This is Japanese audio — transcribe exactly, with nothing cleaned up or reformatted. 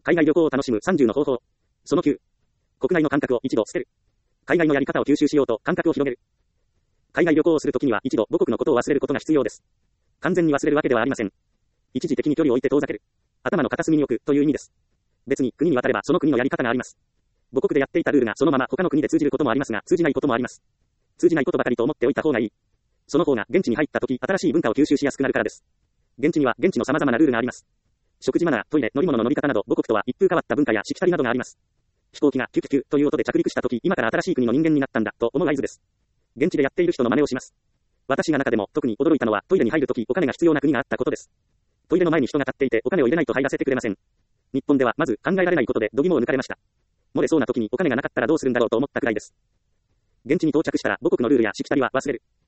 海外旅行を楽しむさんじゅうの方法。そのきゅう。国内の感覚を一度捨てる。海外のやり方を吸収しようと感覚を広げる。海外旅行をするときには一度母国のことを忘れることが必要です。完全に忘れるわけではありません。一時的に距離を置いて遠ざける。頭の片隅に置くという意味です。別に国に渡ればその国のやり方があります。母国でやっていたルールがそのまま他の国で通じることもありますが、通じないこともあります。通じないことばかりと思っておいた方がいい。その方が現地に入ったとき新しい文化を吸収しやすくなるからです。現地には現地の様々なルールがあります。食事マナー、トイレ、乗り物の乗り方など母国とは一風変わった文化やしきたりなどがあります。飛行機がキュキュキュという音で着陸したとき、今から新しい国の人間になったんだと思う合図です。現地でやっている人の真似をします。私が中でも特に驚いたのはトイレに入るときお金が必要な国があったことです。トイレの前に人が立っていてお金を入れないと入らせてくれません。日本ではまず考えられないことで度肝を抜かれました。漏れそうなときにお金がなかったらどうするんだろうと思ったくらいです。現地に到着したら母国のルールやしきたりは忘れる。